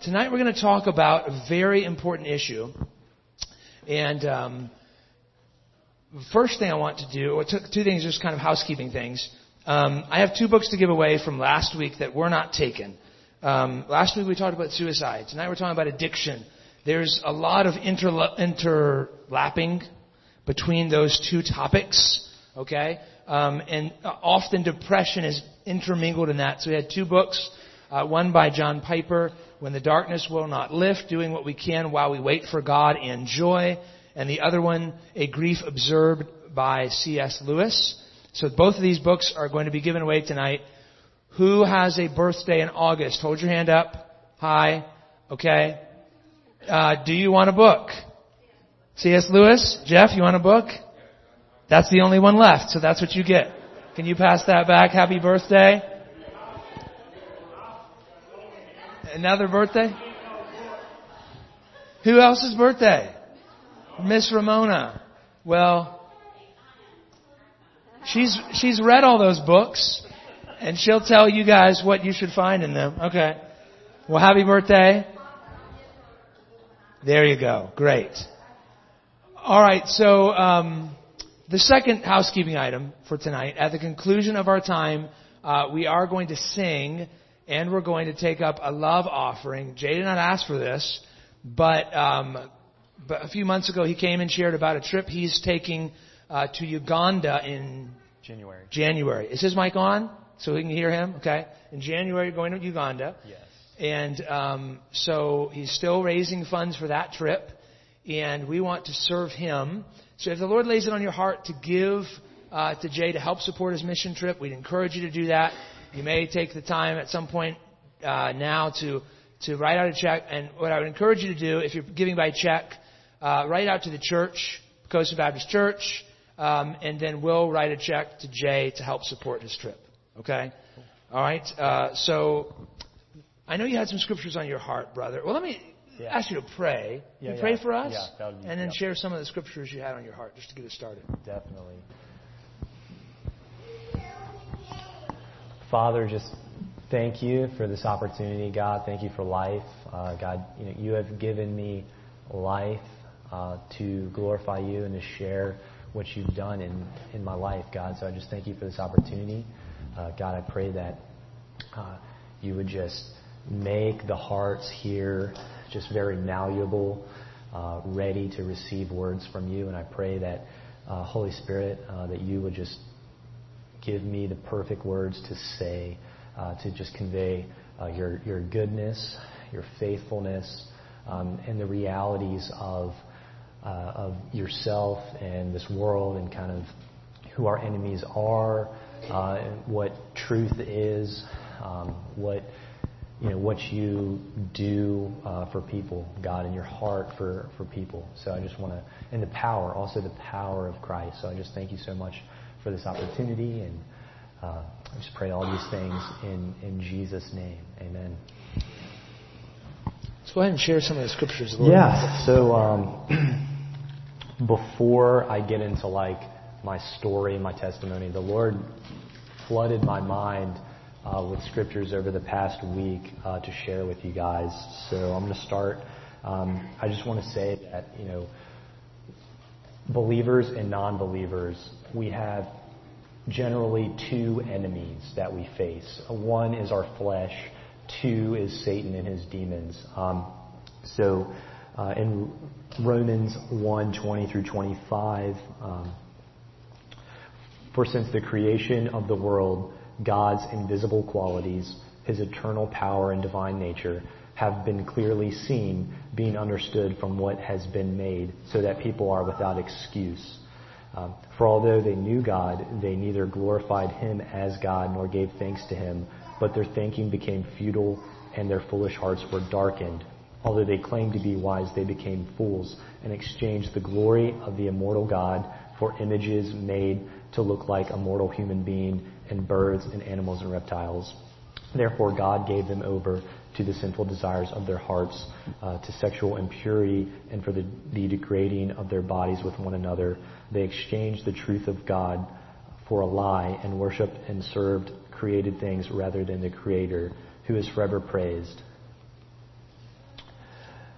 Tonight we're going to talk about a very important issue. And first thing I want to do, two things, just kind of housekeeping things. I have 2 books to give away from last week that were not taken. Last week we talked about suicide. Tonight we're talking about addiction. There's a lot of interlapping between those 2 topics, okay? And often depression is intermingled in that. So we had 2 books, one by John Piper, When the Darkness Will Not Lift, Doing What We Can While We Wait for God and Joy, and the other one, A Grief Observed by C.S. Lewis. So both of these books are going to be given away tonight. Who has a birthday in August? Hold your hand up. Hi. Okay. Do you want a book? C.S. Lewis? Jeff, you want a book? That's the only one left, so that's what you get. Can you pass that back? Happy birthday. Another birthday? Who else's birthday? Miss Ramona. Well, she's read all those books, and she'll tell you guys what you should find in them. Okay. Well, happy birthday. There you go. Great. All right, so the second housekeeping item for tonight, at the conclusion of our time, we are going to sing, and we're going to take up a love offering. Jay did not ask for this, but a few months ago he came and shared about a trip he's taking to Uganda in January. Is his mic on so we can hear him? Okay. In January, you're going to Uganda. Yes. And so he's still raising funds for that trip, and we want to serve him. So if the Lord lays it on your heart to give to Jay to help support his mission trip, we'd encourage you to do that. You may take the time at some point now to write out a check. And what I would encourage you to do, if you're giving by check, write out to the church, Coastal Baptist Church, and then we'll write a check to Jay to help support his trip. Okay? All right? So I know you had some scriptures on your heart, brother. Well, let me ask you to pray. You pray for us? Yeah, that would be, and then share some of the scriptures you had on your heart just to get us started. Definitely. Father, just thank you for this opportunity, God. Thank you for life. God, you have given me life to glorify you and to share what you've done in my life, God. So I just thank you for this opportunity. God, I pray that you would just make the hearts here just very malleable, ready to receive words from you. And I pray that, Holy Spirit, that you would just give me the perfect words to say, to just convey your goodness, your faithfulness, and the realities of yourself and this world, and kind of who our enemies are, what truth is, what you do for people, God, and your heart for people. So I just want to, and the power of Christ. So I just thank you so much for this opportunity, and I just pray all these things in Jesus' name. Amen. Let's go ahead and share some of the scriptures a little bit. Yeah. So before I get into my story, my testimony, the Lord flooded my mind with scriptures over the past week to share with you guys. So I'm going to start. I just want to say that, believers and non-believers, we have generally 2 enemies that we face. 1 is our flesh. 2 is Satan and his demons. So in Romans 1:20 through 25, for since the creation of the world, God's invisible qualities, his eternal power and divine nature, have been clearly seen, being understood from what has been made, so that people are without excuse. For although they knew God, they neither glorified him as God nor gave thanks to him, but their thinking became futile and their foolish hearts were darkened. Although they claimed to be wise, they became fools and exchanged the glory of the immortal God for images made to look like a mortal human being and birds and animals and reptiles. Therefore God gave them over to the sinful desires of their hearts, to sexual impurity, and for the degrading of their bodies with one another. They exchanged the truth of God for a lie and worshipped and served created things rather than the Creator, who is forever praised.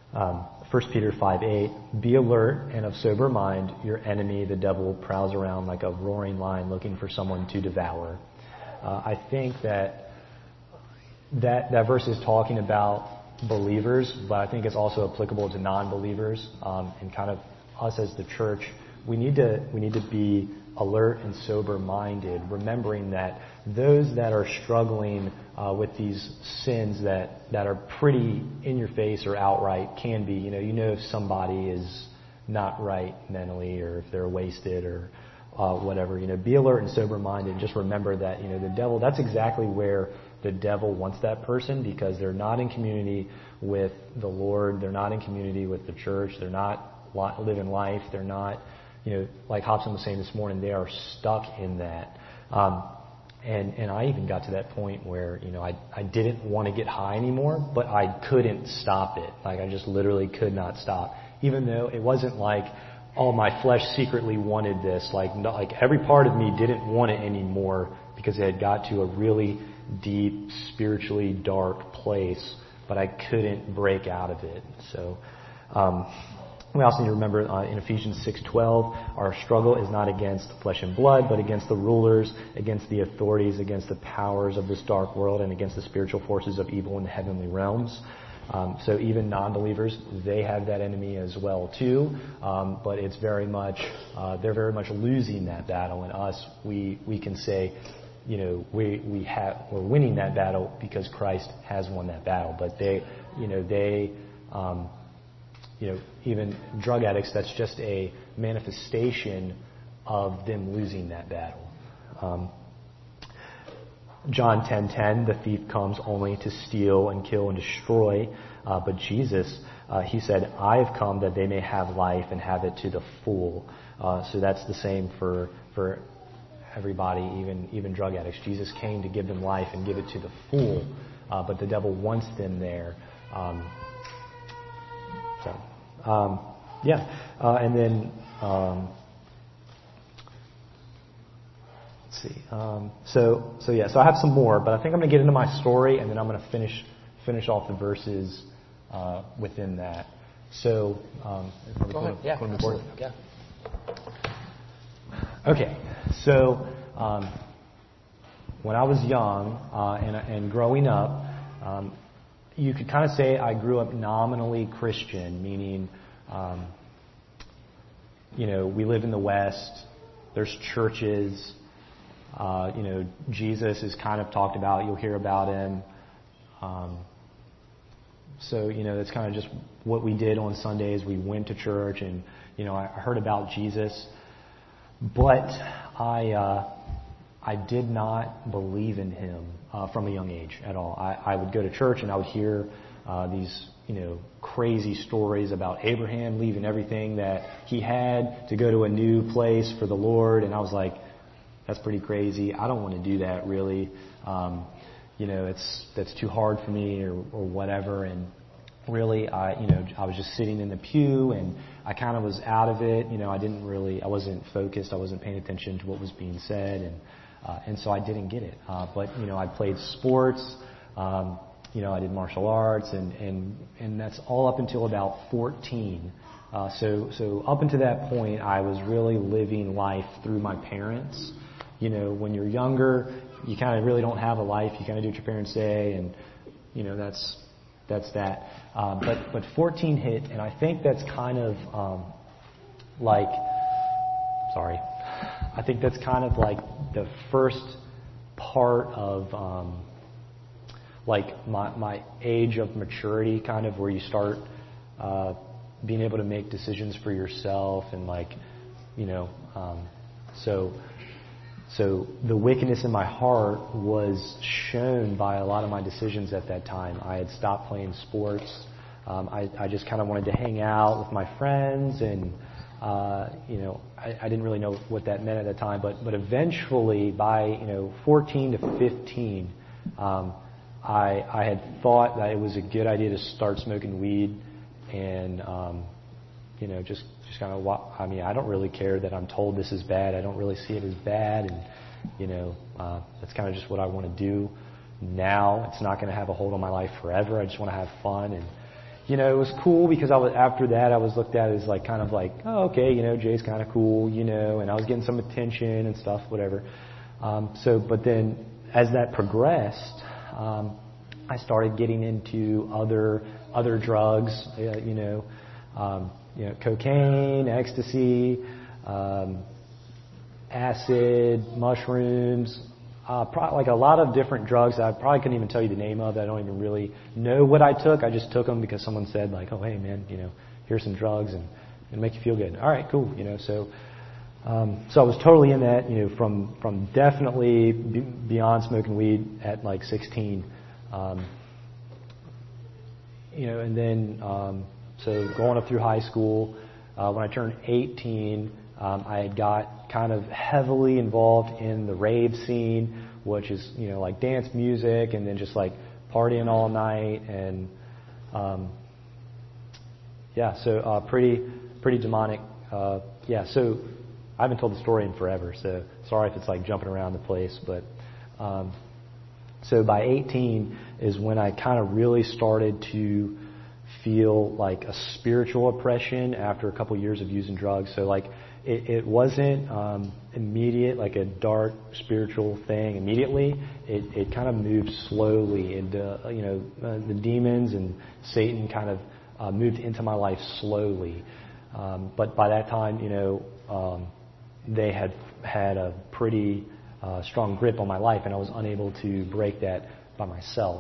1 Peter 5:8, be alert and of sober mind. Your enemy, the devil, prowls around like a roaring lion looking for someone to devour. I think that verse is talking about believers, but I think it's also applicable to non-believers, and kind of us as the church. We need to be alert and sober-minded, remembering that those that are struggling with these sins that are pretty in your face or outright can be, you know if somebody is not right mentally or if they're wasted or whatever, be alert and sober-minded and just remember that, the devil, that's exactly where the devil wants that person, because they're not in community with the Lord, they're not in community with the church, they're not living life, they're not, like Hobson was saying this morning, they are stuck in that. And I even got to that point where, I didn't want to get high anymore, but I couldn't stop it. Like, I just literally could not stop. Even though it wasn't like, oh, my flesh secretly wanted this. Like every part of me didn't want it anymore because it had got to a really deep, spiritually dark place, but I couldn't break out of it. So, we also need to remember in Ephesians 6:12, our struggle is not against flesh and blood, but against the rulers, against the authorities, against the powers of this dark world, and against the spiritual forces of evil in the heavenly realms. So even non-believers, they have that enemy as well too. But it's very much they're very much losing that battle, and us we can say, we're winning that battle because Christ has won that battle. But even drug addicts, that's just a manifestation of them losing that battle. John 10:10, the thief comes only to steal and kill and destroy. But Jesus, he said, I have come that they may have life and have it to the full. So that's the same for everybody, even drug addicts. Jesus came to give them life and give it to the full. But the devil wants them there. And then let's see. So I have some more, but I think I'm going to get into my story, and then I'm going to finish off the verses within that. So, go ahead. Yeah, absolutely. Yeah. Okay. So, when I was young and growing up, you could kind of say I grew up nominally Christian, meaning, we live in the West. There's churches. Jesus is kind of talked about. You'll hear about him. So that's kind of just what we did on Sundays. We went to church, and I heard about Jesus, but I did not believe in him from a young age at all. I would go to church and I would hear these crazy stories about Abraham leaving everything that he had to go to a new place for the Lord, and I was like, that's pretty crazy. I don't want to do that really. That's too hard for me or whatever. And really, I was just sitting in the pew and I kind of was out of it. I wasn't focused. I wasn't paying attention to what was being said, and so I didn't get it. But I played sports. I did martial arts, and that's all up until about 14. So up until that point, I was really living life through my parents. When you're younger, you kind of really don't have a life. You kind of do what your parents say, and that's that. But 14 hit, and I think that's kind of I think that's kind of like the first part of my age of maturity, kind of where you start being able to make decisions for yourself, and so the wickedness in my heart was shown by a lot of my decisions at that time. I had stopped playing sports. I just kind of wanted to hang out with my friends, and I didn't really know what that meant at the time. But eventually, by 14 to 15, I had thought that it was a good idea to start smoking weed, and just kind of, I don't really care that I'm told this is bad. I don't really see it as bad, and that's kind of just what I want to do now. It's not going to have a hold on my life forever. I just want to have fun, and it was cool because after that I was looked at as like kind of like, oh, okay, Jay's kind of cool, and I was getting some attention and stuff, whatever. But then as that progressed, I started getting into other drugs, cocaine, ecstasy, acid, mushrooms, like a lot of different drugs that I probably couldn't even tell you the name of. I don't even really know what I took. I just took them because someone said like, oh, hey man, here's some drugs and it'll make you feel good. All right, cool. So I was totally in that, from definitely beyond smoking weed at like 16, and then, so going up through high school, when I turned 18, I had got kind of heavily involved in the rave scene, which is, like dance music and then just like partying all night and, so pretty demonic. So I haven't told the story in forever, so sorry if it's like jumping around the place, but so by 18 is when I kind of really started to feel like a spiritual oppression after a couple years of using drugs. So like it wasn't immediate, like a dark spiritual thing immediately. It kind of moved slowly into, the demons and Satan kind of moved into my life slowly. But by that time, they had a pretty strong grip on my life, and I was unable to break that by myself.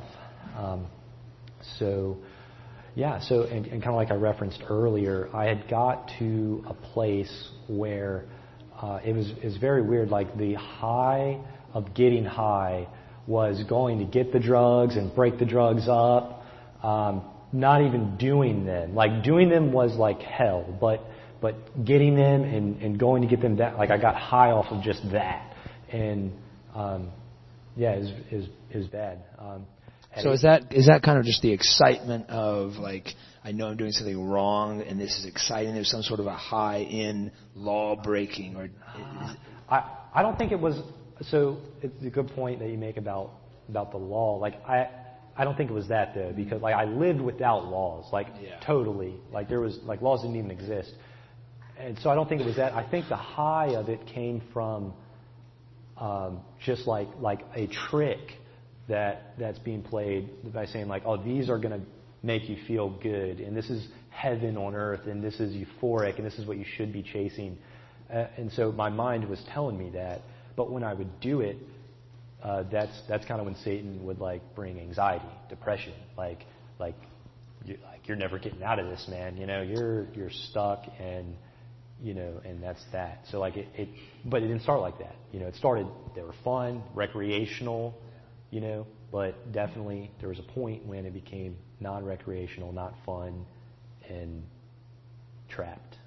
So kind of like I referenced earlier, I had got to a place where it was very weird. Like the high of getting high was going to get the drugs and break the drugs up. Not even doing them. Like doing them was like hell, but getting them and going to get them that, like I got high off of just that, and is bad. So is that kind of just the excitement of like, I know I'm doing something wrong and this is exciting? There's some sort of a high in law breaking, or I don't think it was. So it's a good point that you make about the law. Like I don't think it was that though, because like I lived without laws, totally. Like there was like laws didn't even exist, and so I don't think it was that. I think the high of it came from just like a trick that's being played by saying like, oh, these are going to make you feel good, and this is heaven on earth, and this is euphoric, and this is what you should be chasing. And so my mind was telling me that, but when I would do it, that's kind of when Satan would like bring anxiety, depression, like you're never getting out of this, man. You're stuck, and and that's that. So like but it didn't start like that. It started, they were fun, recreational. But definitely there was a point when it became non-recreational, not fun, and trapped.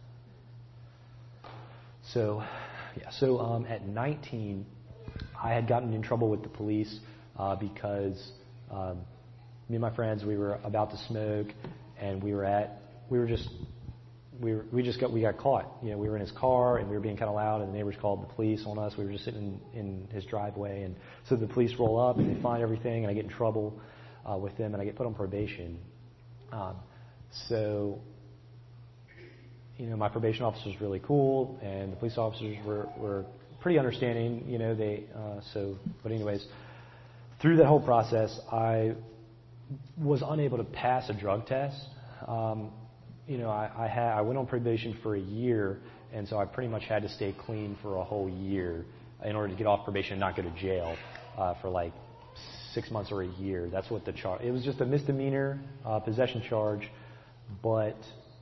So at 19, I had gotten in trouble with the police because me and my friends, we were about to smoke, and we got caught. We were in his car and we were being kind of loud, and the neighbors called the police on us. We were just sitting in his driveway, and so the police roll up and they find everything, and I get in trouble with them, and I get put on probation. My probation officer was really cool, and the police officers were pretty understanding. But anyways, through that whole process, I was unable to pass a drug test. I went on probation for a year, and so I pretty much had to stay clean for a whole year in order to get off probation and not go to jail for like 6 months or a year. That's what the charge. It was just a misdemeanor possession charge, but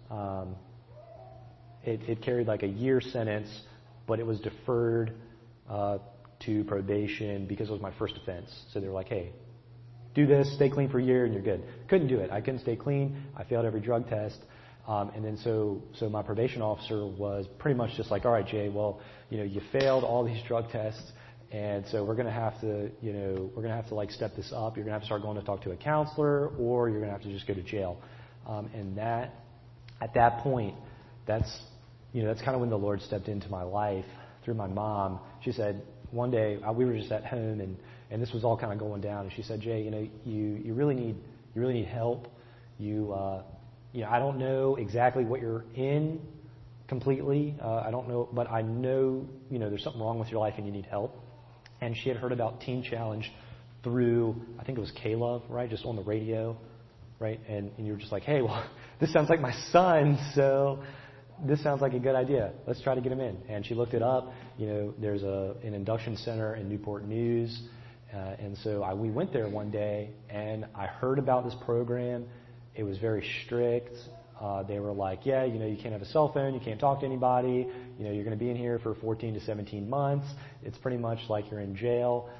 it carried like a year sentence, but it was deferred to probation because it was my first offense. So they were like, hey, do this, stay clean for a year, and you're good. Couldn't do it. I couldn't stay clean. I failed every drug test. And then so my probation officer was pretty much just like, all right, Jay, well, you failed all these drug tests, and so we're going to have to like step this up. You're going to have to start going to talk to a counselor, or you're going to have to just go to jail. And that, at that point, that's kind of when the Lord stepped into my life through my mom. She said one day we were just at home, and this was all kind of going down, and she said, Jay, you really need help. I don't know exactly what you're in completely. I don't know, but I know, there's something wrong with your life and you need help. And she had heard about Teen Challenge through, I think it was K-Love, right? Just on the radio, right? And you were just like, hey, well, this sounds like my son, so this sounds like a good idea. Let's try to get him in. And she looked it up. There's an induction center in Newport News. And so we went there one day, and I heard about this program. It was very strict. They were like, yeah, you can't have a cell phone. You can't talk to anybody. You're going to be in here for 14 to 17 months. It's pretty much like you're in jail.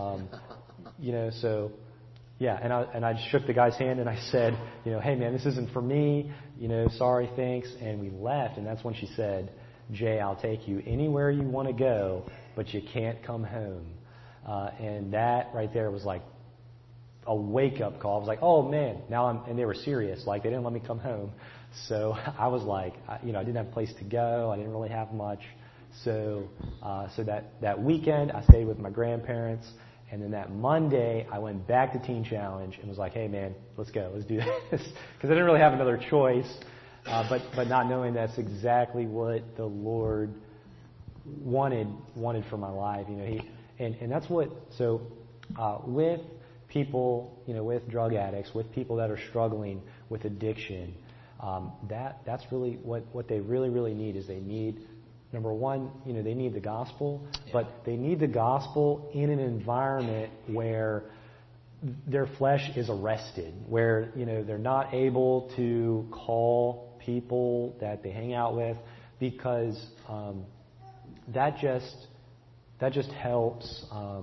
So, yeah. And I just shook the guy's hand, and I said, hey, man, this isn't for me. Sorry, thanks. And we left. And that's when she said, Jay, I'll take you anywhere you want to go, but you can't come home. And that right there was like a wake-up call. I was like, oh, man, and they were serious. Like, they didn't let me come home. So I was like, I didn't have a place to go. I didn't really have much. So that weekend, I stayed with my grandparents. And then that Monday, I went back to Teen Challenge and was like, hey, man, let's go. Let's do this. Because I didn't really have another choice. But not knowing that's exactly what the Lord wanted for my life. And that's what, with people, with drug addicts, with people that are struggling with addiction, that's really what they really, really need is they need, number one, they need the gospel, but they need the gospel in an environment where their flesh is arrested, where, they're not able to call people that they hang out with because that just helps.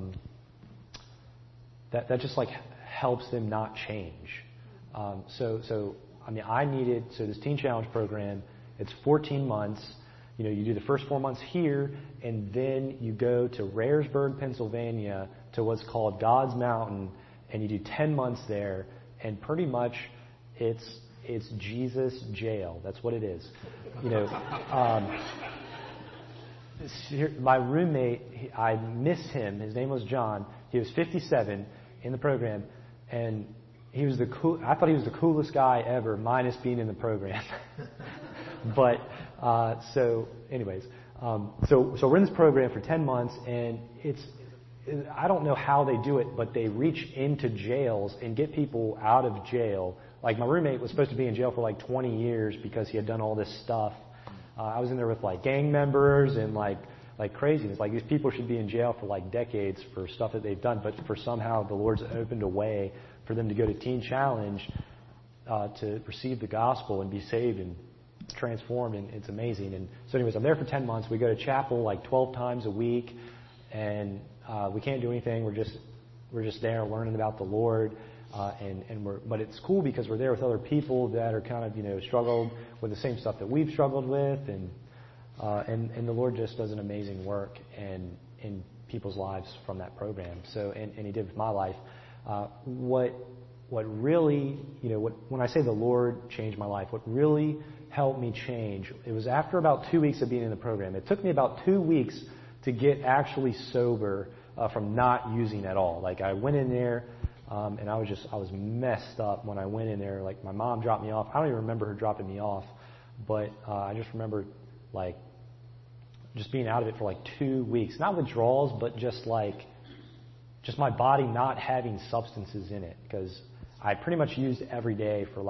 That just helps them not change. I needed this Teen Challenge program. It's 14 months. You do the first 4 months here, and then you go to Raresburg, Pennsylvania, to what's called God's Mountain, and you do 10 months there. And pretty much, it's Jesus jail. That's what it is. My roommate, I miss him. His name was John. He was 57 in the program, and he was I thought he was the coolest guy ever, minus being in the program. But so we're in this program for 10 months, and I don't know how they do it, but they reach into jails and get people out of jail. Like, my roommate was supposed to be in jail for 20 years because he had done all this stuff. I was in there with gang members and like craziness. These people should be in jail for decades for stuff that they've done, but for somehow the Lord's opened a way for them to go to Teen Challenge to receive the gospel and be saved and transformed, and it's amazing. And so anyways, I'm there for 10 months. We go to chapel 12 times a week, and we can't do anything. We're just there learning about the Lord. But it's cool because we're there with other people that are kind of, struggled with the same stuff that we've struggled with, and the Lord just does an amazing work in people's lives from that program. So, and He did with my life. What really, when I say the Lord changed my life, what really helped me change, it was after about 2 weeks of being in the program. It took me about 2 weeks to get actually sober from not using at all. I went in there. And I was messed up when I went in there. My mom dropped me off. I don't even remember her dropping me off, but I just remember just being out of it for 2 weeks. Not withdrawals, but just my body not having substances in it, because I pretty much used every day for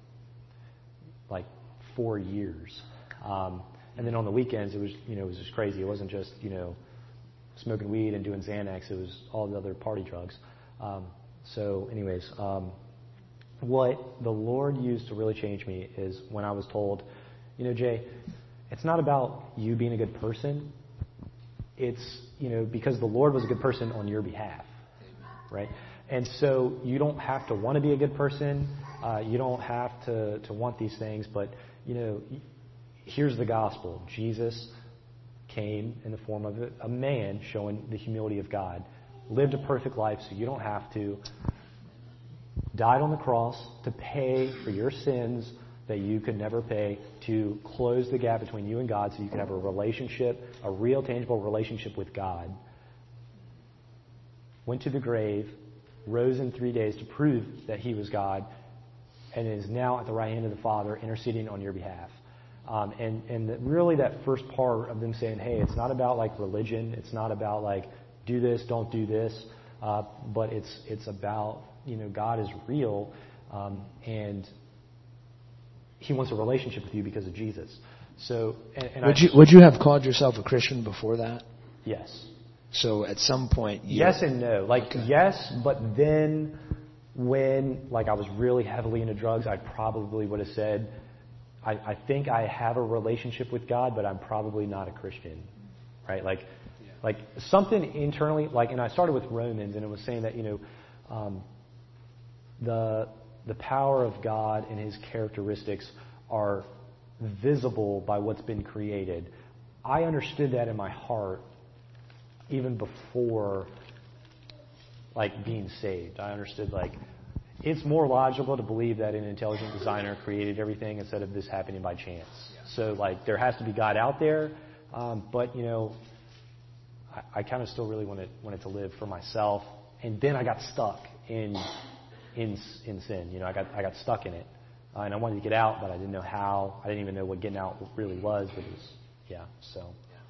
4 years. And then on the weekends it was just crazy. It wasn't just smoking weed and doing Xanax. It was all the other party drugs. So anyways, what the Lord used to really change me is when I was told, Jay, it's not about you being a good person. It's, because the Lord was a good person on your behalf, right? And so you don't have to want to be a good person. You don't have to want these things, but, here's the gospel. Jesus came in the form of a man showing the humility of God. Lived a perfect life so you don't have to. Died on the cross to pay for your sins that you could never pay, to close the gap between you and God so you could have a relationship, a real tangible relationship with God. Went to the grave, rose in 3 days to prove that He was God, and is now at the right hand of the Father interceding on your behalf. Really that first part of them saying, hey, it's not about like religion. It's not about like do this, don't do this. But it's about, God is real, and He wants a relationship with you because of Jesus. So, would you have called yourself a Christian before that? Yes. So at some point, yes and no. Yes, but then when I was really heavily into drugs, I probably would have said, I think I have a relationship with God, but I'm probably not a Christian, right? Like something internally, and I started with Romans, and it was saying that the power of God and His characteristics are visible by what's been created. I understood that in my heart even before being saved. I understood it's more logical to believe that an intelligent designer created everything instead of this happening by chance. So there has to be God out there, but I kind of still really wanted to live for myself, and then I got stuck in sin. I got stuck in it, and I wanted to get out, but I didn't know how. I didn't even know what getting out really was, but it was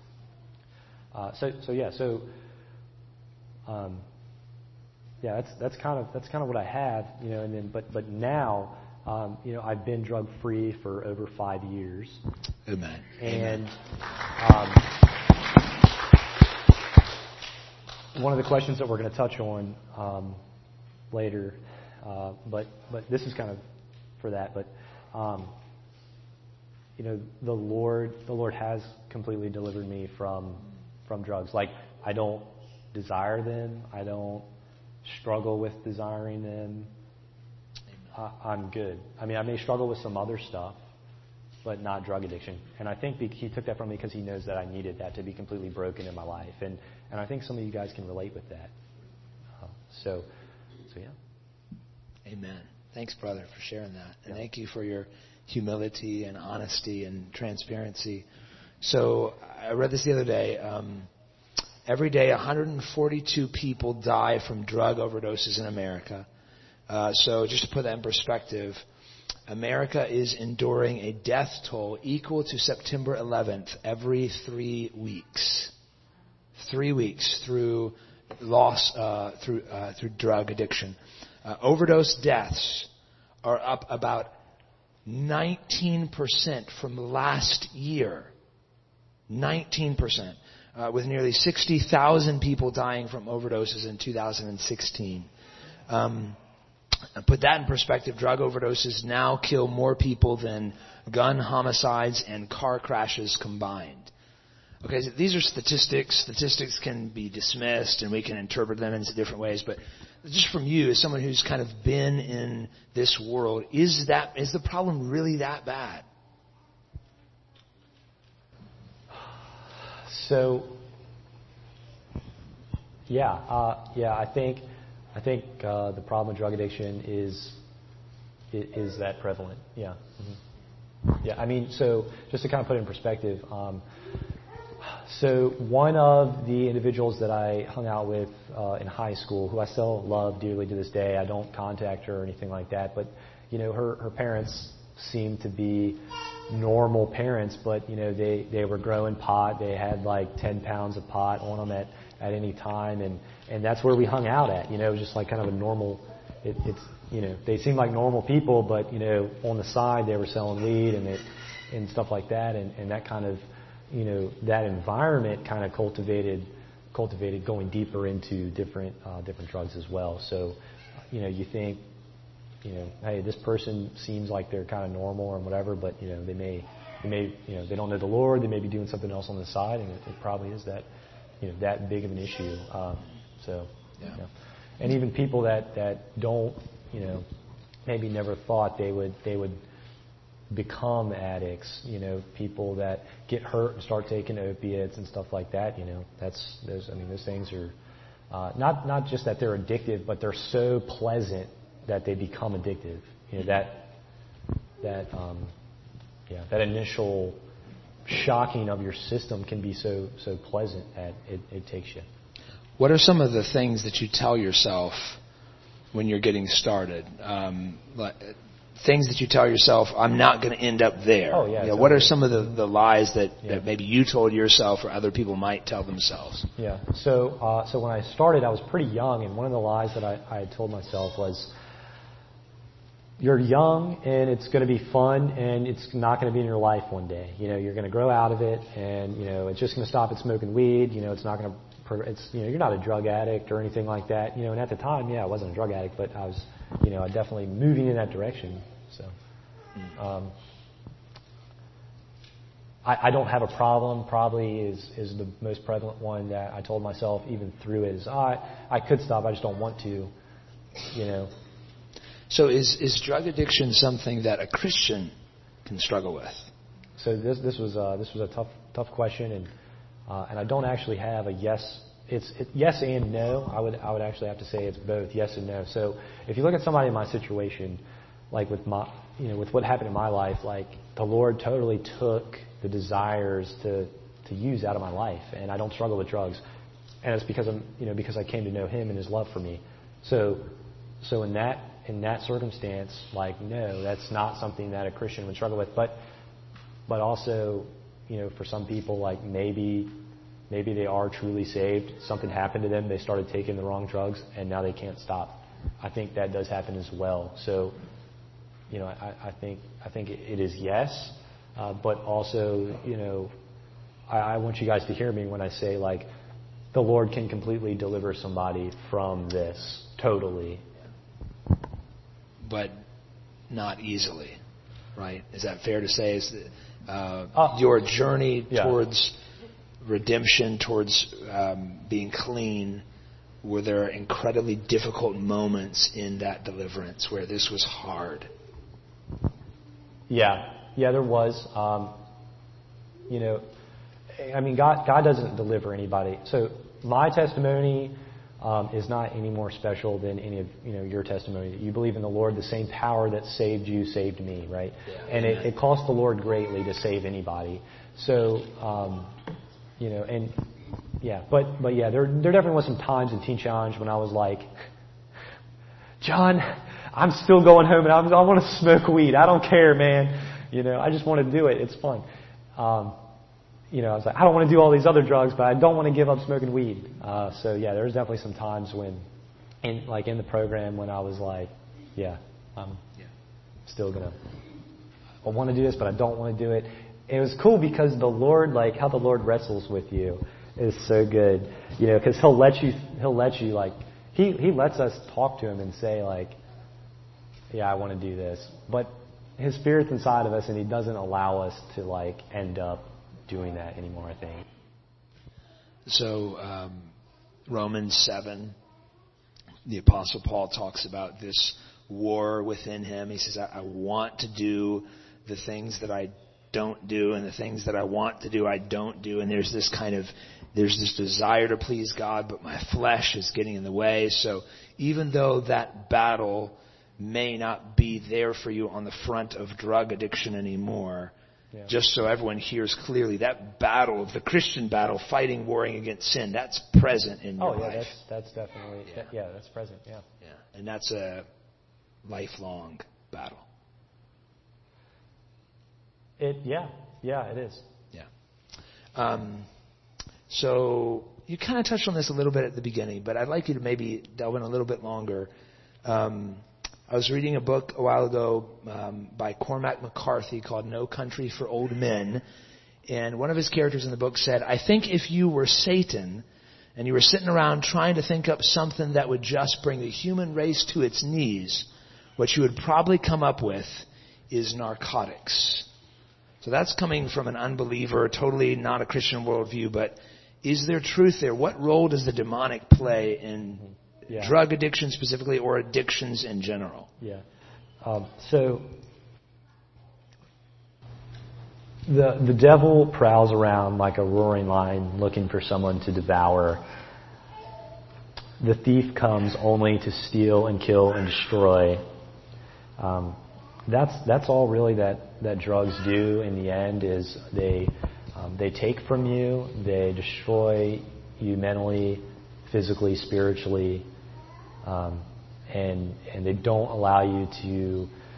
that's kind of what I have, and then but now I've been drug free for over 5 years. Amen. And one of the questions that we're going to touch on later, but this is kind of for that. But the Lord has completely delivered me from drugs. I don't desire them. I don't struggle with desiring them. I'm good. I mean, I may struggle with some other stuff, but not drug addiction. And I think He took that from me because He knows that I needed that to be completely broken in my life. And I think some of you guys can relate with that. So yeah. Amen. Thanks, brother, for sharing that. And thank you for your humility and honesty and transparency. So I read this the other day. Every day, 142 people die from drug overdoses in America. So just to put that in perspective, America is enduring a death toll equal to September 11th every 3 weeks. 3 weeks through loss, through drug addiction. Overdose deaths are up about 19% from last year. 19%. With nearly 60,000 people dying from overdoses in 2016. Put that in perspective, drug overdoses now kill more people than gun homicides and car crashes combined. Okay, so these are statistics. Statistics can be dismissed and we can interpret them in different ways, but just from you, as someone who's kind of been in this world, is the problem really that bad? So, I think the problem with drug addiction is that prevalent. Yeah. Mm-hmm. Yeah. I mean, so just to kind of put it in perspective, so one of the individuals that I hung out with in high school, who I still love dearly to this day, I don't contact her or anything like that, but her parents seem to be normal parents, but they were growing pot. They had 10 pounds of pot on them at any time, and that's where we hung out at. It was just kind of a normal. They seemed like normal people, but on the side they were selling weed and stuff like that, and that kind of that environment kind of cultivated going deeper into different drugs as well. So you think. Hey, this person seems like they're kind of normal or whatever, but they may they don't know the Lord. They may be doing something else on the side, and it probably is that that big of an issue. And even people that don't maybe never thought they would become addicts. People that get hurt and start taking opiates and stuff like that. Those things are not just that they're addictive, but they're so pleasant that they become addictive. That initial shocking of your system can be so pleasant that it takes you. What are some of the things that you tell yourself when you're getting started? things that you tell yourself, I'm not going to end up there. Oh, yeah. What are some of the lies that maybe you told yourself or other people might tell themselves? Yeah. So when I started, I was pretty young, and one of the lies that I had told myself was, you're young, and it's going to be fun, and it's not going to be in your life one day. You're going to grow out of it, and it's just going to stop at smoking weed. It's not going to. You're not a drug addict or anything like that. And at the time, I wasn't a drug addict, but I was, definitely moving in that direction. So, I don't have a problem. Probably is the most prevalent one that I told myself even through it is, I could stop. I just don't want to. So is drug addiction something that a Christian can struggle with? So this was a tough question, and I don't actually have a yes. It's yes and no. I would actually have to say it's both yes and no. So if you look at somebody in my situation, like with with what happened in my life, like the Lord totally took the desires to use out of my life, and I don't struggle with drugs, and it's because because I came to know Him and His love for me. So in that circumstance, like no, that's not something that a Christian would struggle with, but also for some people, like maybe they are truly saved. Something happened to them. They started taking the wrong drugs, and now they can't stop. I think that does happen as well. So, I think it is yes, but also, I want you guys to hear me when I say, like, the Lord can completely deliver somebody from this totally. But not easily, right? Is that fair to say? Is that, your journey towards redemption, towards being clean, were there incredibly difficult moments in that deliverance where this was hard? Yeah, there was. God doesn't deliver anybody. So my testimony is not any more special than any of your testimony. You believe in the Lord, the same power that saved you saved me, right? Yeah. And it costs the Lord greatly to save anybody. So, but there definitely was some times in Teen Challenge when I was like, John, I'm still going home and I want to smoke weed. I don't care, man. I just want to do it. It's fun. I was like, I don't want to do all these other drugs, but I don't want to give up smoking weed. There's definitely some times when, in the program, when I was like, I'm still I want to do this, but I don't want to do it. It was cool because the Lord, how the Lord wrestles with you is so good, because He'll let you, He lets us talk to Him and say, I want to do this, but His Spirit's inside of us, and He doesn't allow us to end up doing that anymore, I think. So, Romans 7, the Apostle Paul talks about this war within him. He says, I want to do the things that I don't do, and the things that I want to do, I don't do. And there's this desire to please God, but my flesh is getting in the way. So even though that battle may not be there for you on the front of drug addiction anymore, just so everyone hears clearly, that battle, the Christian battle, fighting, warring against sin, that's present in your life. That's definitely, that's present, yeah. And that's a lifelong battle. It is. Yeah. So you kind of touched on this a little bit at the beginning, but I'd like you to maybe delve in a little bit longer. I was reading a book a while ago by Cormac McCarthy called No Country for Old Men. And one of his characters in the book said, I think if you were Satan and you were sitting around trying to think up something that would just bring the human race to its knees, what you would probably come up with is narcotics. So that's coming from an unbeliever, totally not a Christian worldview, but is there truth there? What role does the demonic play in drug addiction specifically, or addictions in general? Yeah. So the devil prowls around like a roaring lion looking for someone to devour. The thief comes only to steal and kill and destroy. That's all really that drugs do in the end is they take from you, they destroy you mentally, physically, spiritually, and they don't allow you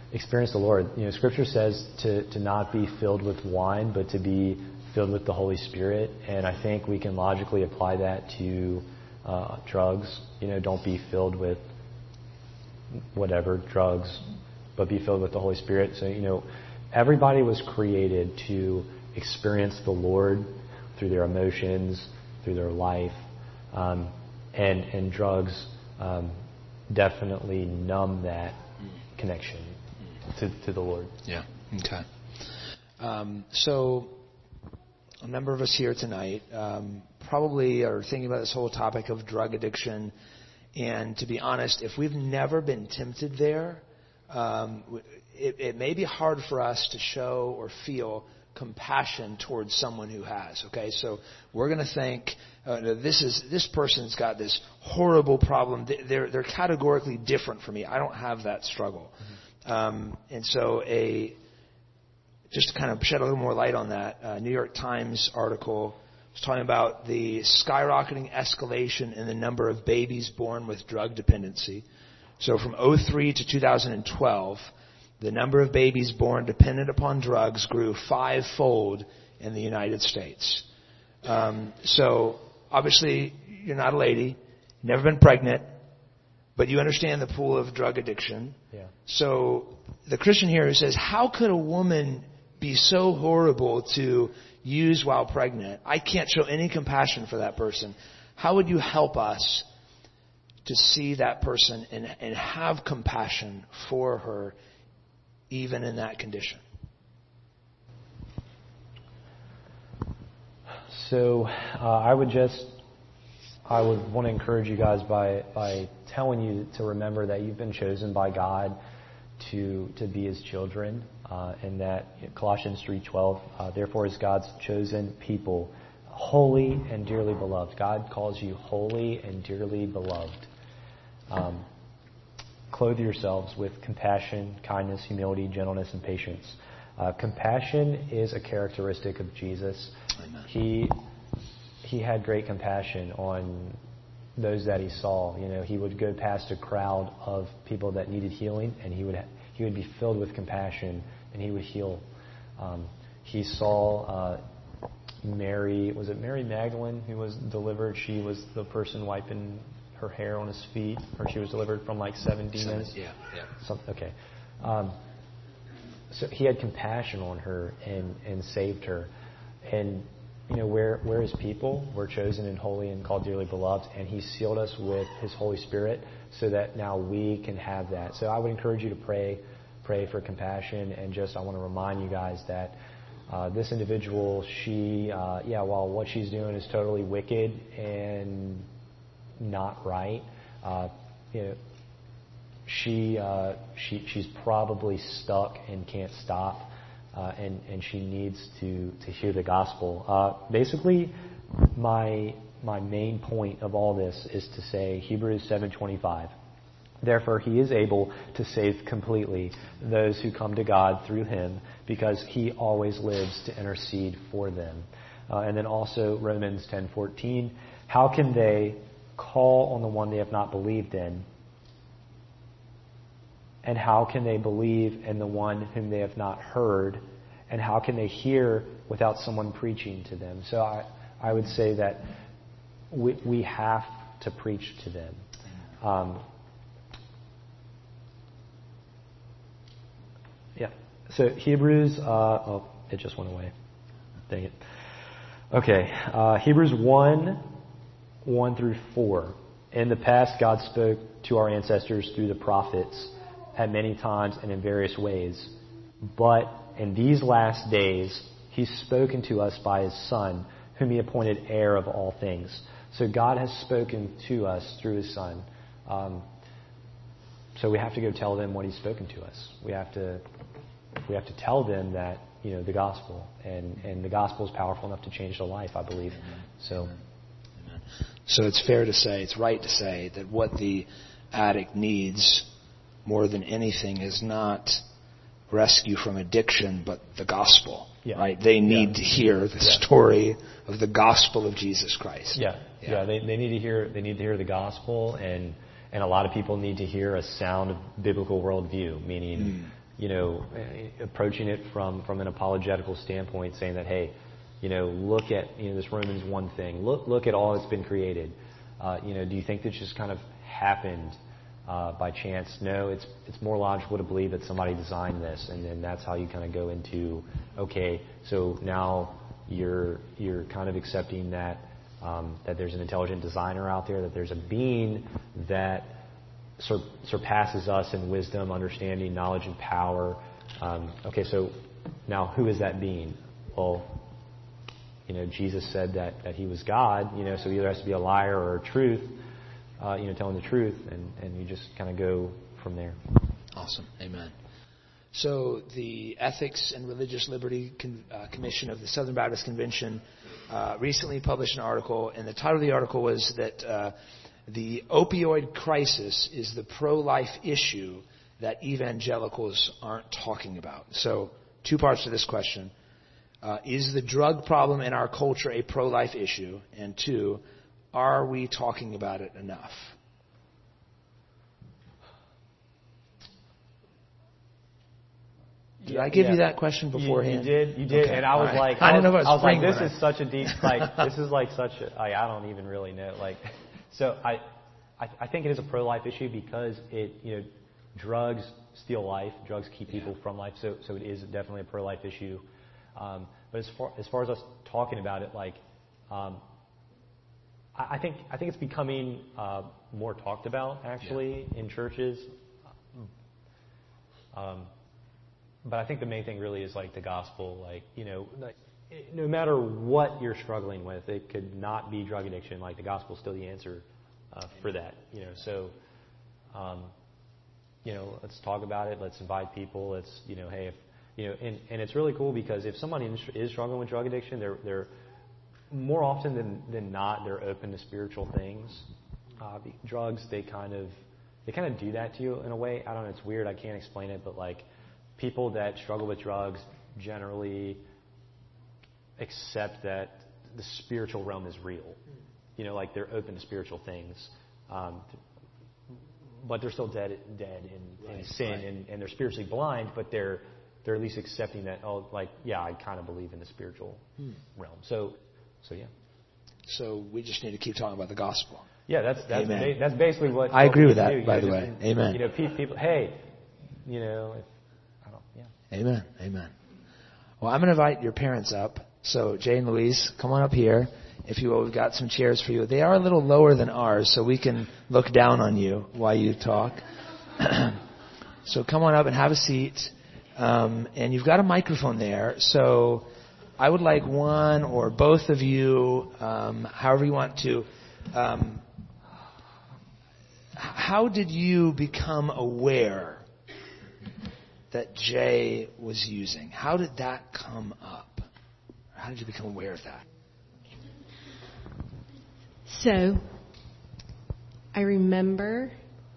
experience the Lord. Scripture says to not be filled with wine, but to be filled with the Holy Spirit. And I think we can logically apply that to drugs. Don't be filled with whatever drugs, but be filled with the Holy Spirit. So, everybody was created to experience the Lord through their emotions, through their life, and drugs definitely numb that connection to the Lord. Yeah. Okay. So, a number of us here tonight probably are thinking about this whole topic of drug addiction. And to be honest, if we've never been tempted there, it may be hard for us to show or feel compassion towards someone who has. Okay, so we're going to think this person's got this horrible problem. They're categorically different from me. I don't have that struggle, and so just to kind of shed a little more light on that, New York Times article was talking about the skyrocketing escalation in the number of babies born with drug dependency. So from 2003 to 2012, the number of babies born dependent upon drugs grew 5-fold in the United States. So obviously you're not a lady, never been pregnant, but you understand the pool of drug addiction. Yeah. So the Christian here says, how could a woman be so horrible to use while pregnant? I can't show any compassion for that person. How would you help us to see that person and have compassion for her even in that condition? So I would want to encourage you guys by telling you to remember that you've been chosen by God to be His children, and that Colossians 3:12, therefore as God's chosen people, holy and dearly beloved. God calls you holy and dearly beloved. Clothe yourselves with compassion, kindness, humility, gentleness, and patience. Compassion is a characteristic of Jesus. Amen. He had great compassion on those that He saw. He would go past a crowd of people that needed healing, and He would be filled with compassion, and He would heal. He saw Mary. Was it Mary Magdalene who was delivered? She was the person wiping her hair on His feet, or she was delivered from like 7 demons. Yeah. Okay. So He had compassion on her and saved her. And we're His people. We're chosen and holy and called dearly beloved, and He sealed us with His Holy Spirit so that now we can have that. So I would encourage you to pray for compassion, and I want to remind you guys that this individual, while what she's doing is totally wicked and not right, she's probably stuck and can't stop, and she needs to hear the gospel. Basically, my main point of all this is to say Hebrews 7:25. Therefore, He is able to save completely those who come to God through Him, because He always lives to intercede for them. And then also Romans 10:14. How can they call on the one they have not believed in? And how can they believe in the one whom they have not heard? And how can they hear without someone preaching to them? So I would say that we have to preach to them. So Hebrews, it just went away. Dang it. Okay, Hebrews 1 through 4. In the past, God spoke to our ancestors through the prophets at many times and in various ways. But in these last days, He's spoken to us by His Son, whom He appointed heir of all things. So God has spoken to us through His Son. So we have to go tell them what He's spoken to us. We have to tell them that, the gospel, and the gospel is powerful enough to change their life, I believe. So. Amen. So it's fair to say, it's right to say that what the addict needs more than anything is not rescue from addiction, but the gospel. Yeah. Right? They need to hear the story of the gospel of Jesus Christ. They need to hear the gospel, and a lot of people need to hear a sound biblical worldview, meaning approaching it from an apologetical standpoint, saying that, hey, look at this Romans 1 thing. Look at all that's been created. Do you think this just kind of happened by chance? No, it's more logical to believe that somebody designed this, and then that's how you kind of go into, okay, so now you're kind of accepting that there's an intelligent designer out there, that there's a being that surpasses us in wisdom, understanding, knowledge, and power. Okay, so now who is that being? Well, Jesus said that he was God, so he either has to be a liar or a truth, telling the truth, and you just kind of go from there. Awesome. Amen. So the Ethics and Religious Liberty Commission of the Southern Baptist Convention recently published an article, and the title of the article was that the opioid crisis is the pro-life issue that evangelicals aren't talking about. So 2 parts to this question. Is the drug problem in our culture a pro-life issue? And 2, are we talking about it enough? Did I give you that question beforehand? You did, okay. And I was like, I didn't know if I was like, this is such a deep, this is like such a, I don't even really know, so I think it is a pro-life issue because drugs steal life, drugs keep people from life, so it is definitely a pro-life issue. But as far as us talking about it, I think it's becoming more talked about actually in churches. But I think the main thing really is the gospel. No matter what you're struggling with, it could not be drug addiction. The gospel is still the answer for that. So let's talk about it. Let's invite people. Let's hey, if and it's really cool because if somebody is struggling with drug addiction, they're more often than not they're open to spiritual things. Drugs, they kind of do that to you in a way. I don't know. It's weird. I can't explain it, but people that struggle with drugs generally accept that the spiritual realm is real. They're open to spiritual things, but they're still dead in sin, and they're spiritually blind, but they're at least accepting that. I kind of believe in the spiritual realm. So yeah. So we just need to keep talking about the gospel. Yeah, that's basically what I agree with that. Do. By the way, amen. People, hey, Amen. Amen. Well, I'm going to invite your parents up. So, Jay and Louise, come on up here. If you will, we've got some chairs for you. They are a little lower than ours, so we can look down on you while you talk. So come on up and have a seat. And you've got a microphone there. So I would like one or both of you, however you want to. How did you become aware that Jay was using? How did that come up? How did you become aware of that? So, I remember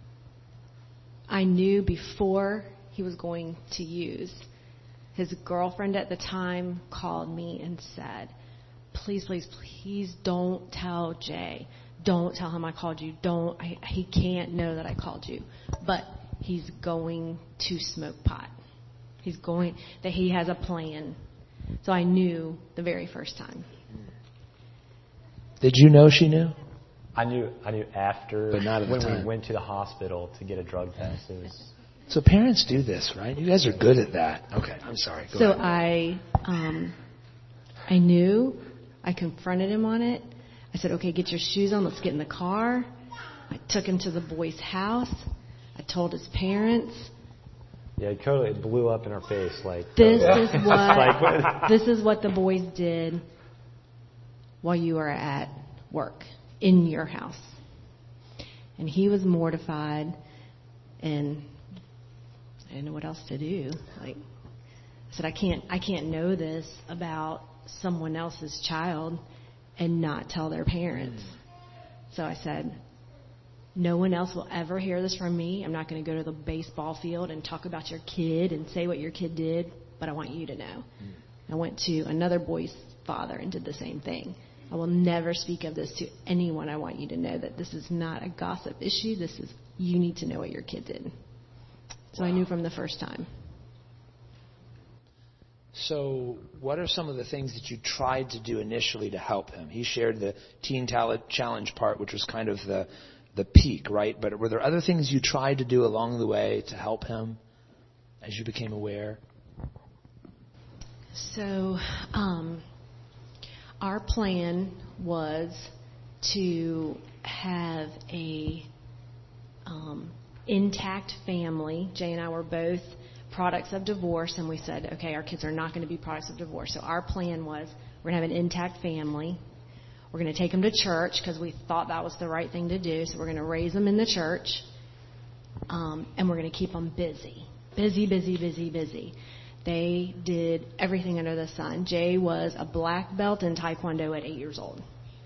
I knew before he was going to use. His girlfriend at the time called me and said, please, please, please don't tell Jay. Don't tell him I called you. He can't know that I called you. But he's going to smoke pot. That he has a plan. So I knew the very first time. Did you know she knew? I knew after, but not at the time. We went to the hospital to get a drug test. So parents do this, right? You guys are good at that. Okay, I'm sorry. Go ahead. I knew. I confronted him on it. I said, okay, get your shoes on. Let's get in the car. I took him to the boy's house. I told his parents. Yeah, it blew up in our face. This is what the boys did while you were at work in your house. And he was mortified, and I didn't know what else to do. I said, I can't know this about someone else's child and not tell their parents. So I said, no one else will ever hear this from me. I'm not going to go to the baseball field and talk about your kid and say what your kid did, but I want you to know. I went to another boy's father and did the same thing. I will never speak of this to anyone. I want you to know that this is not a gossip issue. You need to know what your kid did. So I knew from the first time. So what are some of the things that you tried to do initially to help him? He shared the Teen Talent Challenge part, which was kind of the peak, right? But were there other things you tried to do along the way to help him as you became aware? So our plan was to have a intact family. Jay and I were both products of divorce, and we said, okay, our kids are not going to be products of divorce. So our plan was we're going to have an intact family. We're going to take them to church because we thought that was the right thing to do. So we're going to raise them in the church, and we're going to keep them busy. Busy. They did everything under the sun. Jay was a black belt in Taekwondo at 8 years old.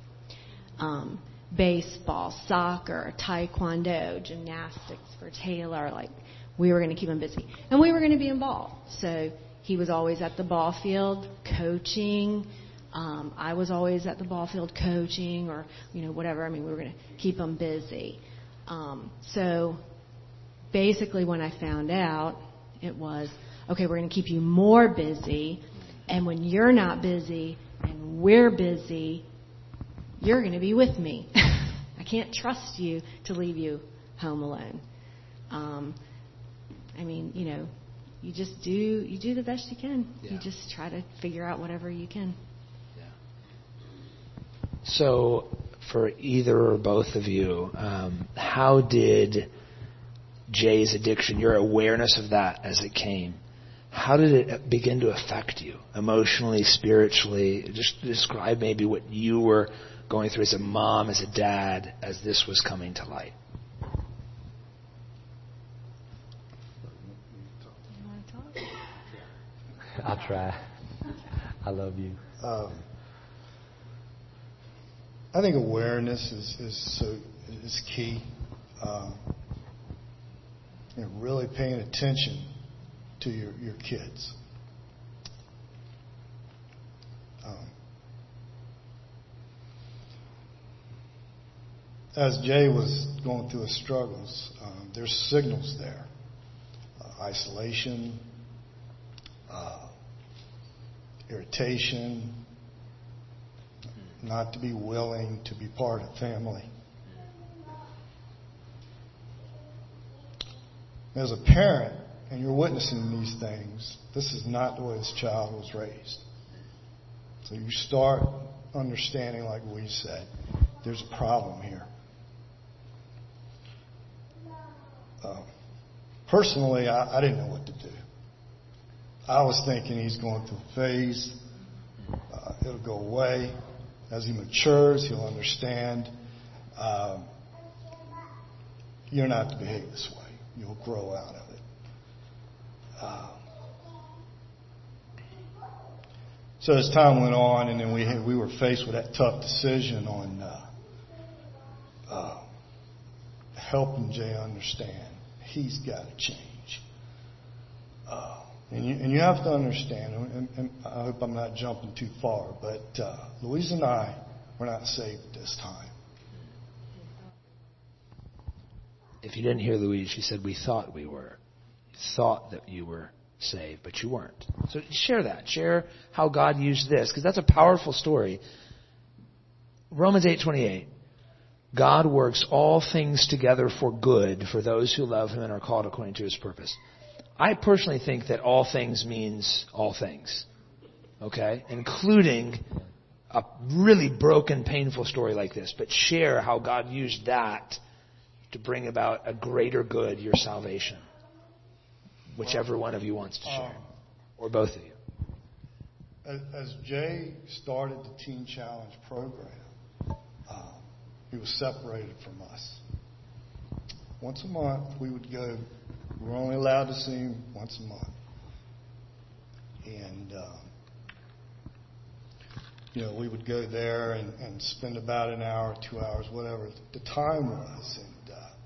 Baseball, soccer, Taekwondo, gymnastics for Taylor. Like, we were going to keep him busy. And we were going to be involved. So he was always at the ball field coaching. I was always at the ball field coaching or, whatever. I mean, we were going to keep him busy. So basically when I found out, it was, okay, we're going to keep you more busy. And when you're not busy and we're busy, you're going to be with me. I can't trust you to leave you home alone. You just do the best you can. Yeah. You just try to figure out whatever you can. Yeah. So for either or both of you, how did Jay's addiction, your awareness of that as it came, how did it begin to affect you emotionally, spiritually? Just describe maybe what you were going through as a mom, as a dad, as this was coming to light. I'll try. I love you. I think awareness is key. Really paying attention to your kids. As Jay was going through his struggles, there's signals there. Isolation, irritation, not to be willing to be part of family. As a parent, and you're witnessing these things, this is not the way this child was raised. So you start understanding, like we said, there's a problem here. Personally, I didn't know what to do. I was thinking he's going through a phase. It'll go away. As he matures, he'll understand. You're not to behave this way. You'll grow out of it. So as time went on, and then we were faced with that tough decision on helping Jay understand he's got to change. And you have to understand, and I hope I'm not jumping too far, but Louise and I were not saved at this time. If you didn't hear Louise, she said, we thought we were. You thought that you were saved, but you weren't. So share that. Share how God used this, because that's a powerful story. Romans 8:28. God works all things together for good for those who love Him and are called according to His purpose. I personally think that all things means all things. Okay? Including a really broken, painful story like this. But share how God used that to bring about a greater good, your salvation. Whichever one of you wants to share. Or both of you. As Jay started the Teen Challenge program, he was separated from us. Once a month, we would go. We were only allowed to see him once a month. And, we would go there and spend about an hour, 2 hours, whatever the time was. And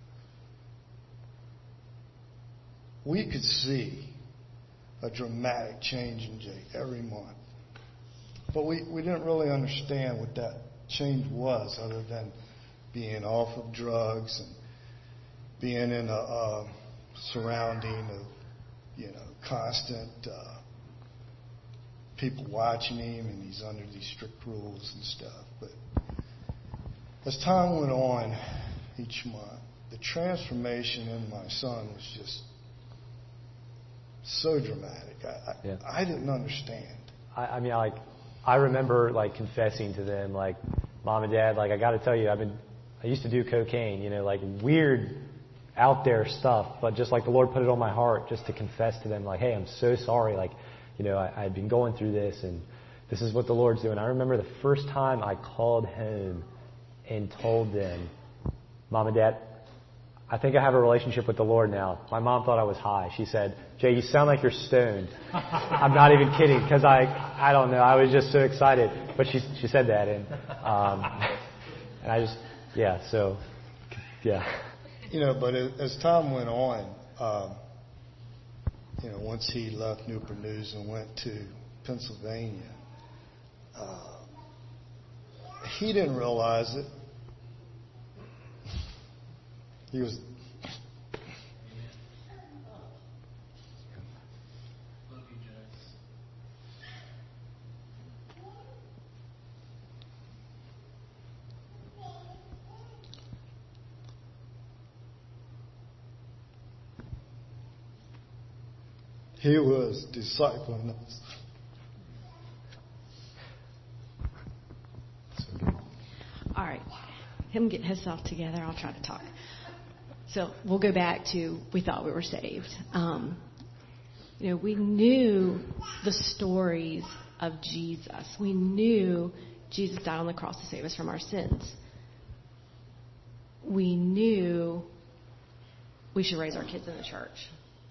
we could see a dramatic change in Jay every month. But we didn't really understand what that change was, other than being off of drugs and being in a surrounding of, constant people watching him, and he's under these strict rules and stuff. But as time went on each month, the transformation in my son was just so dramatic. I didn't understand. I remember like confessing to them, like, Mom and Dad, like, I got to tell you, I used to do cocaine, like weird, out there stuff, but just like the Lord put it on my heart, just to confess to them, like, hey, I'm so sorry, like, I had been going through this, and this is what the Lord's doing. I remember the first time I called home and told them, Mom and Dad, I think I have a relationship with the Lord now. My mom thought I was high. She said, Jay, you sound like you're stoned. I'm not even kidding, because I don't know. I was just so excited. But she said that, and I just, so. But as time went on, once he left Newport News and went to Pennsylvania, he didn't realize it. He was. He was discipling us. All right. Him getting himself together, I'll try to talk. So we'll go back to we thought we were saved. We knew the stories of Jesus. We knew Jesus died on the cross to save us from our sins. We knew we should raise our kids in the church.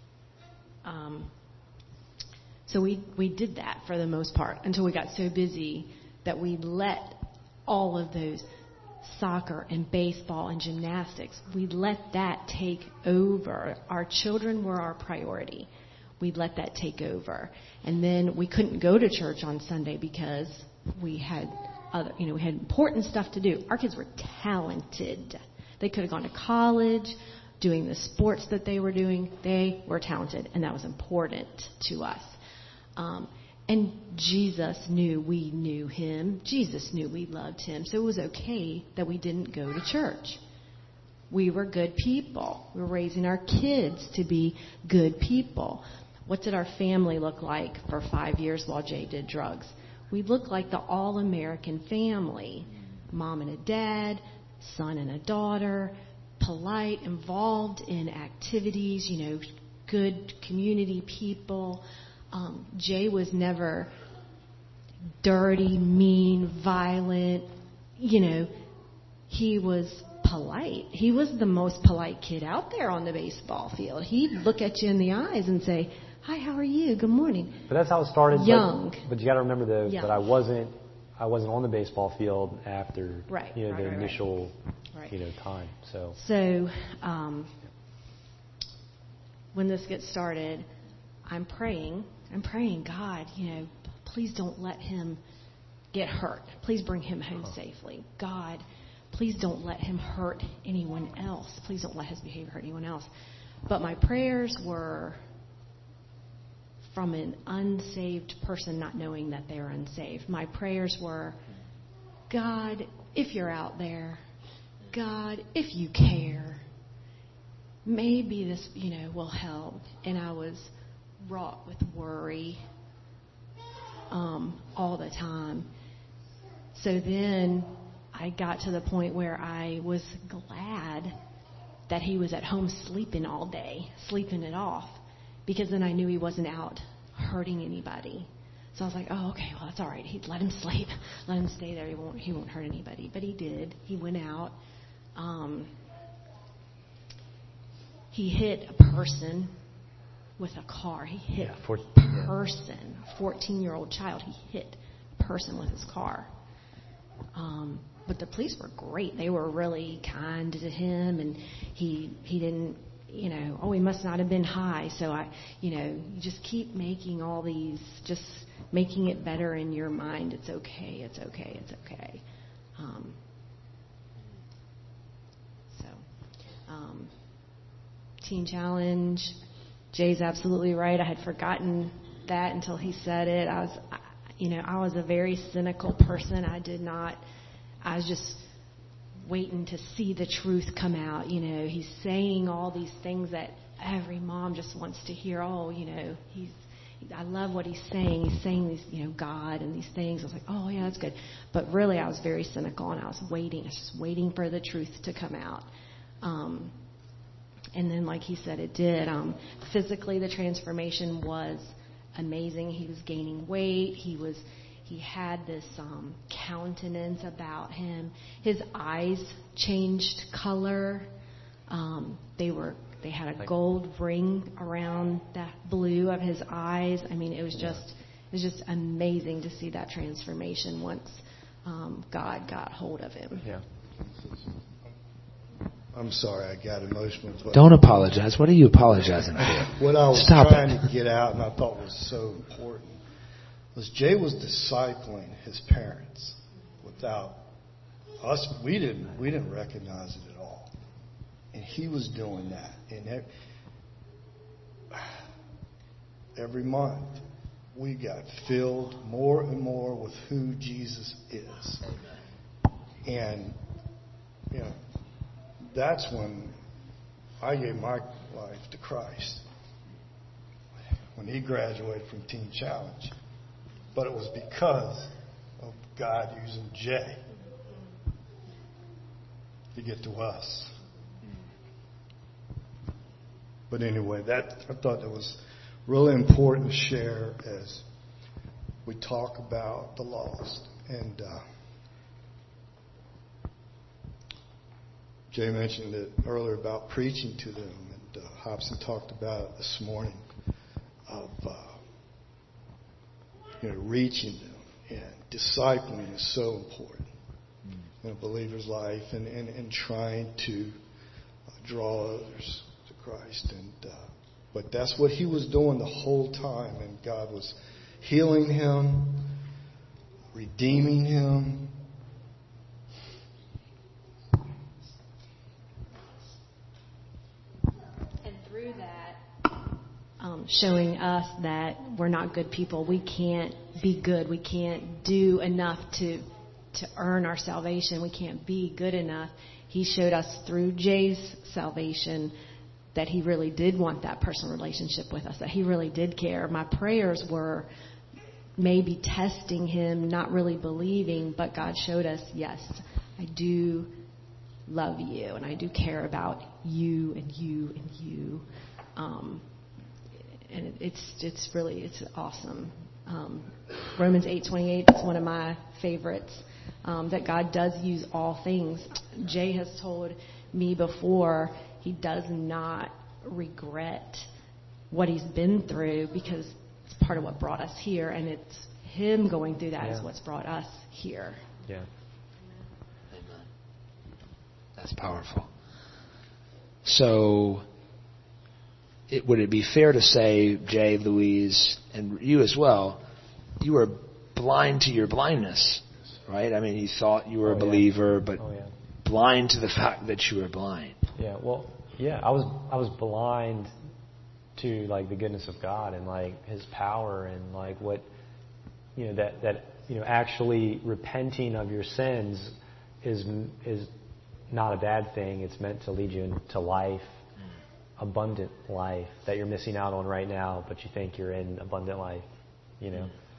So we did that for the most part until we got so busy that we let all of those soccer and baseball and gymnastics, we let that take over. Our children were our priority. We let that take over. And then we couldn't go to church on Sunday because we had we had important stuff to do. Our kids were talented. They could have gone to college, doing the sports that they were doing. They were talented, and that was important to us. And Jesus knew we knew him. Jesus knew we loved him. So it was okay that we didn't go to church. We were good people. We were raising our kids to be good people. What did our family look like for 5 years while Jay did drugs? We looked like the all-American family. Mom and a dad, son and a daughter, polite, involved in activities, good community people. Jay was never dirty, mean, violent. He was polite. He was the most polite kid out there on the baseball field. He'd look at you in the eyes and say, hi, how are you? Good morning. But that's how it started. Young. But you got to remember, though, that I wasn't on the baseball field after the initial time. So when this gets started, I'm praying, God, please don't let him get hurt. Please bring him home safely. God, please don't let him hurt anyone else. Please don't let his behavior hurt anyone else. But my prayers were from an unsaved person not knowing that they were unsaved. My prayers were, God, if you're out there, God, if you care, maybe this, will help. And I was wrought with worry all the time. So then I got to the point where I was glad that he was at home sleeping all day, sleeping it off, because then I knew he wasn't out hurting anybody. So I was like, oh, okay, well, that's all right. He'd let him sleep. Let him stay there. He won't hurt anybody. But he did. He went out. He hit a person with a car. He hit a person, a 14-year-old child. He hit a person with his car. But the police were great. They were really kind to him, and he didn't, he must not have been high. So you just keep making all these, just making it better in your mind. It's okay. It's okay. It's okay. Teen Challenge. Jay's absolutely right. I had forgotten that until he said it. I was a very cynical person. I was just waiting to see the truth come out. He's saying all these things that every mom just wants to hear. I love what he's saying. He's saying these, God and these things. I was like, oh yeah, that's good. But really, I was very cynical, and I was just waiting for the truth to come out. And then, like he said, it did. Physically, the transformation was amazing. He was gaining weight. He had this countenance about him. His eyes changed color. They had a gold ring around that blue of his eyes. I mean, it was just amazing to see that transformation once God got hold of him. Yeah. I'm sorry, I got emotional. Don't apologize. What are you apologizing for? What I was trying to get out, and I thought was so important, was Jay was discipling his parents without us. We didn't recognize it at all, and he was doing that. And every month, we got filled more and more with who Jesus is, and that's when I gave my life to Christ, when he graduated from Teen Challenge. But it was because of God using Jay to get to us. But anyway, I thought that was really important to share as we talk about the lost. And Jay mentioned it earlier about preaching to them, and Hobson talked about it this morning of reaching them, and discipling is so important in a believer's life, and trying to draw others to Christ. And but that's what he was doing the whole time, and God was healing him, redeeming him. Showing us that we're not good people. We can't be good. We can't do enough to earn our salvation. We can't be good enough. He showed us through Jay's salvation that he really did want that personal relationship with us, that he really did care. My prayers were maybe testing him, not really believing, but God showed us, yes, I do love you, and I do care about you and you and you. And it's awesome. Romans 8:28 is one of my favorites. That God does use all things. Jay has told me before he does not regret what he's been through, because it's part of what brought us here, and it's him going through that is what's brought us here. Yeah. Amen. That's powerful. So, would it be fair to say, Jay, Louise, and you as well, you were blind to your blindness, right? I mean, you thought you were a believer, but blind to the fact that you were blind. Yeah, well, I was blind to like the goodness of God and like His power and like what that actually repenting of your sins is not a bad thing. It's meant to lead you into life. Abundant life that you're missing out on right now, but you think you're in abundant life, Yeah.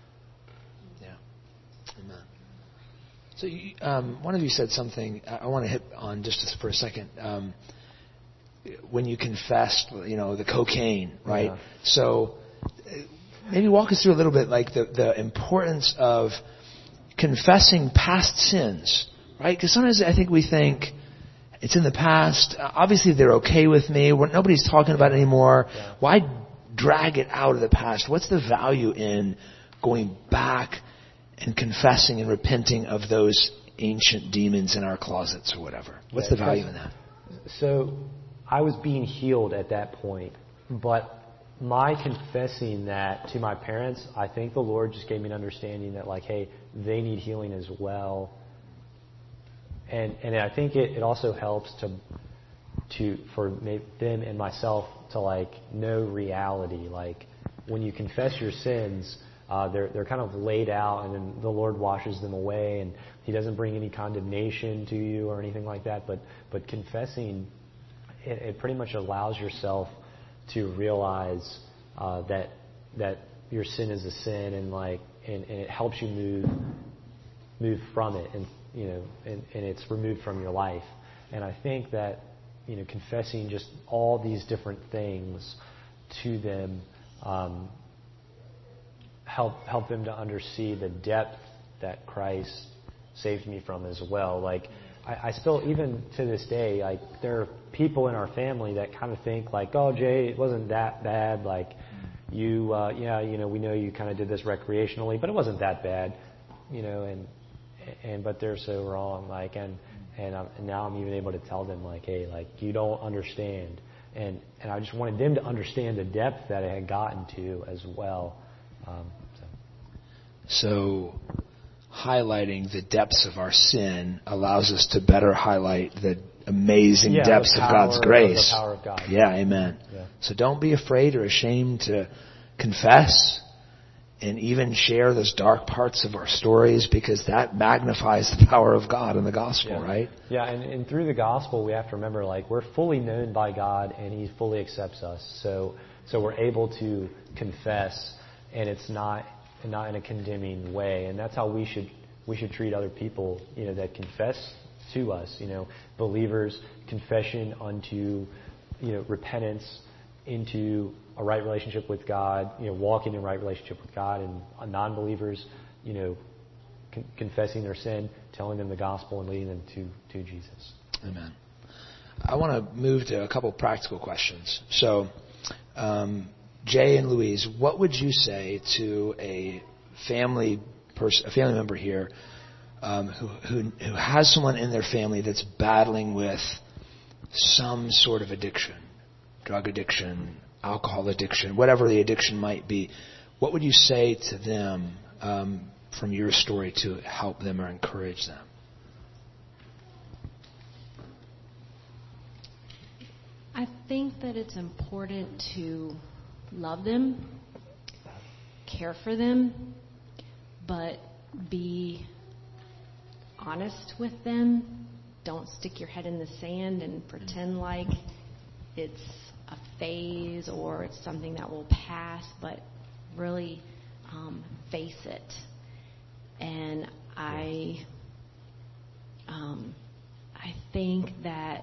Amen. So one of you said something I want to hit on just for a second. When you confessed, the cocaine, right? Yeah. So maybe walk us through a little bit, like the importance of confessing past sins, right? Because sometimes I think we think, it's in the past. Obviously, they're okay with me. Nobody's talking about it anymore. Yeah. Why drag it out of the past? What's the value in going back and confessing and repenting of those ancient demons in our closets or whatever? What's the value in that? So I was being healed at that point, but my confessing that to my parents, I think the Lord just gave me an understanding that, like, hey, they need healing as well. And I think it also helps for them and myself to like know reality. Like when you confess your sins, They're kind of laid out, and then the Lord washes them away, and He doesn't bring any condemnation to you or anything like that. But confessing, it pretty much allows yourself to realize that your sin is a sin, and it helps you move from it, and and it's removed from your life. And I think that confessing just all these different things to them help them to understand the depth that Christ saved me from as well. I still, even to this day, there are people in our family that kind of think oh, Jay, it wasn't that bad. We know you kind of did this recreationally, but it wasn't that bad, but they're so wrong. And now I'm even able to tell them hey, you don't understand. And I just wanted them to understand the depth that it had gotten to as well. So highlighting the depths of our sin allows us to better highlight the amazing depths of God's grace. The power of God. Yeah, amen. Yeah. So don't be afraid or ashamed to confess and even share those dark parts of our stories, because that magnifies the power of God in the gospel, right? Yeah, and through the gospel, we have to remember, we're fully known by God, and He fully accepts us. So we're able to confess, and it's not in a condemning way. And that's how we should treat other people, that confess to us. Believers, confession unto, repentance into a right relationship with God, walking in right relationship with God, and non-believers, confessing their sin, telling them the gospel, and leading them to Jesus. Amen. I want to move to a couple practical questions. So, Jay and Louise, what would you say to a family member here who has someone in their family that's battling with some sort of addiction, drug addiction, alcohol addiction, whatever the addiction might be? What would you say to them from your story to help them or encourage them? I think that it's important to love them, care for them, but be honest with them. Don't stick your head in the sand and pretend like it's a phase or it's something that will pass, but really face it. And I think that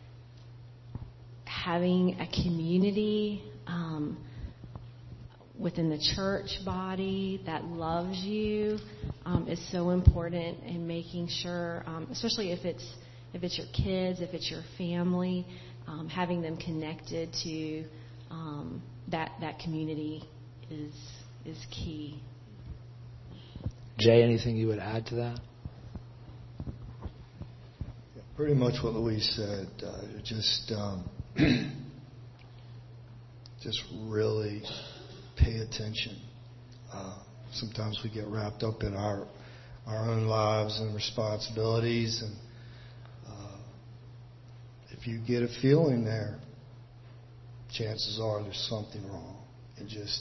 having a community within the church body that loves you is so important in making sure, especially if it's your kids, if it's your family, having them connected to that community is key. Jay, anything you would add to that? Yeah, pretty much what Louise said. Just really pay attention. Sometimes we get wrapped up in our own lives and responsibilities, and if you get a feeling there, chances are there's something wrong. And just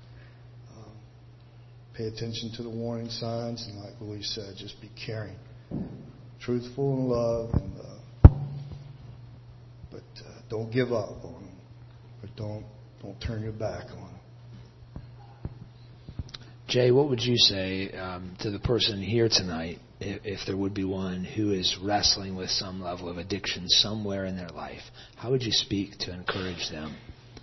pay attention to the warning signs, and like Louise said, just be caring, truthful in love, and but don't give up on them, but don't turn your back on them. Jay, what would you say to the person here tonight, if there would be one who is wrestling with some level of addiction somewhere in their life? How would you speak to encourage them?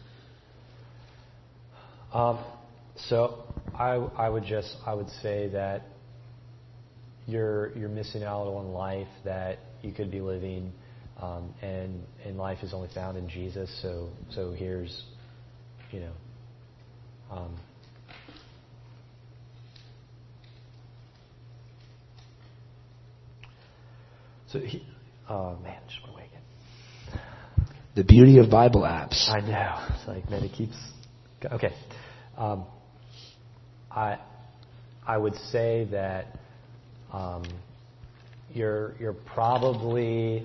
So I would say that you're missing out on life that you could be living, and life is only found in Jesus. So here's, just want to wake it. The beauty of Bible apps. I know. It's like, man, it keeps. Okay. I would say that you're probably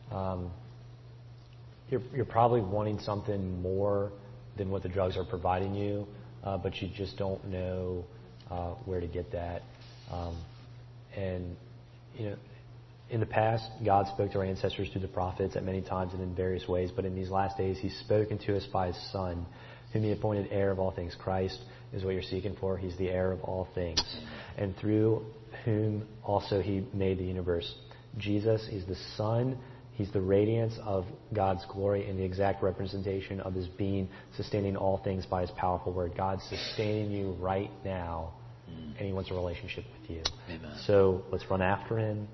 wanting something more than what the drugs are providing you, but you just don't know where to get that. And, in the past, God spoke to our ancestors through the prophets at many times and in various ways, but in these last days, He's spoken to us by His Son, whom He appointed heir of all things. Christ is what you're seeking for. He's the heir of all things, and through whom also He made the universe. Jesus is the Son. He's the radiance of God's glory and the exact representation of His being, sustaining all things by His powerful word. God's sustaining you right now, and He wants a relationship with you. Amen. So let's run after Him.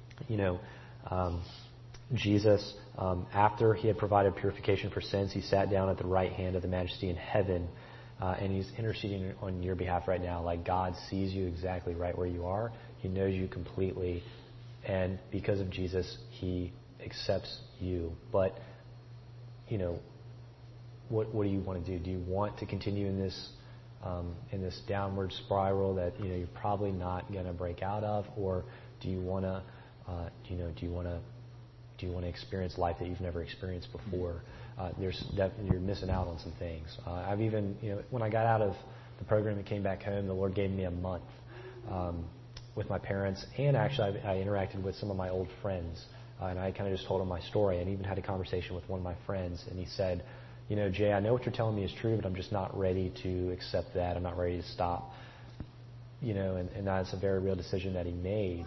Jesus, after He had provided purification for sins, He sat down at the right hand of the Majesty in heaven, and He's interceding on your behalf right now. Like, God sees you exactly right where you are. He knows you completely, and because of Jesus, He accepts you. But, what do you want to do? Do you want to continue in this downward spiral that you're probably not going to break out of, or do you want to do you want to experience life that you've never experienced before? You're missing out on some things. I've even, when I got out of the program and came back home, the Lord gave me a month with my parents, and actually I interacted with some of my old friends, and I kind of just told them my story, and even had a conversation with one of my friends, and he said, Jay, I know what you're telling me is true, but I'm just not ready to accept that. I'm not ready to stop. And that's a very real decision that he made.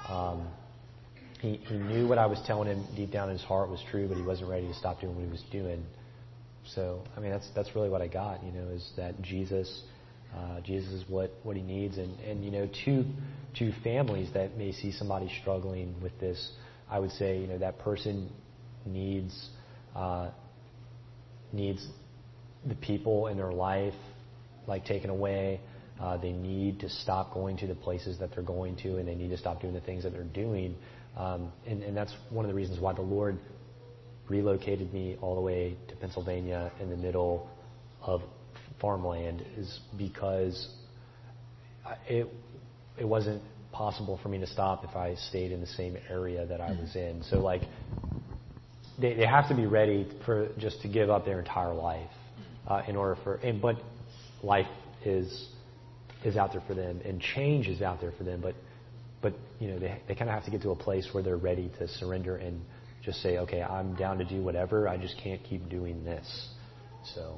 He knew what I was telling him deep down in his heart was true, but he wasn't ready to stop doing what he was doing. So, that's really what I got, is that Jesus is what he needs. And to families that may see somebody struggling with this, I would say, that person needs the people in their life, taken away. They need to stop going to the places that they're going to, and they need to stop doing the things that they're doing. And that's one of the reasons why the Lord relocated me all the way to Pennsylvania in the middle of farmland, is because it wasn't possible for me to stop if I stayed in the same area that I was in. So they have to be ready for just to give up their entire life but life is out there for them, and change is out there for them, but they kind of have to get to a place where they're ready to surrender and just say, okay, I'm down to do whatever. I just can't keep doing this. So,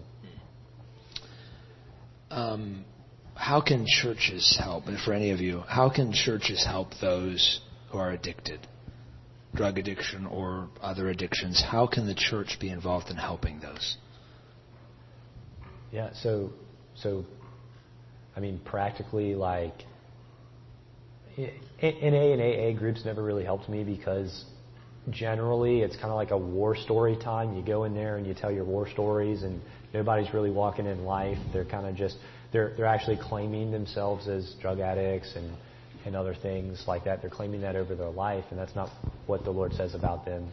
how can churches help? And for any of you, how can churches help those who are addicted, drug addiction or other addictions? How can the church be involved in helping those? Yeah. So, practically, NA and AA groups never really helped me, because generally it's kind of like a war story time. You go in there and you tell your war stories, and nobody's really walking in life. They're kind of just, they're actually claiming themselves as drug addicts and other things like that. They're claiming that over their life, and that's not what the Lord says about them.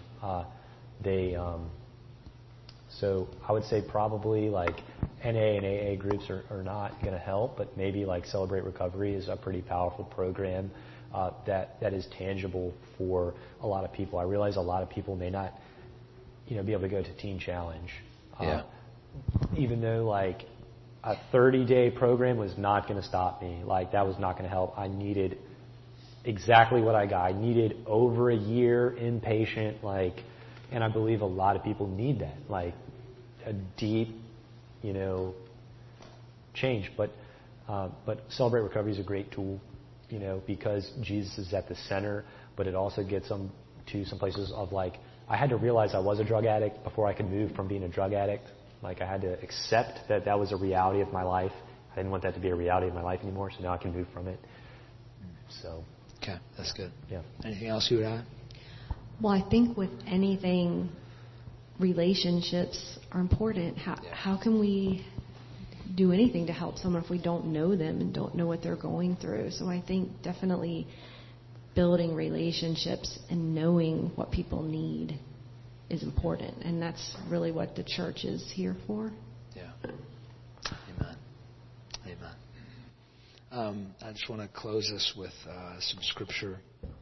So I would say probably NA and AA groups are not going to help, but maybe Celebrate Recovery is a pretty powerful program that is tangible for a lot of people. I realize a lot of people may not, be able to go to Teen Challenge. Even though a 30-day program was not going to stop me. That was not going to help. I needed exactly what I got. I needed over a year inpatient, and I believe a lot of people need that, a deep, change. But Celebrate Recovery is a great tool, because Jesus is at the center, but it also gets them to some places of I had to realize I was a drug addict before I could move from being a drug addict. I had to accept that was a reality of my life. I didn't want that to be a reality of my life anymore, so now I can move from it. So. Okay, that's good. Yeah. Anything else you would add? Well, I think with anything, relationships are important. How can we do anything to help someone if we don't know them and don't know what they're going through? So I think definitely building relationships and knowing what people need is important, and that's really what the church is here for. Yeah. Amen. I just want to close this with some scripture.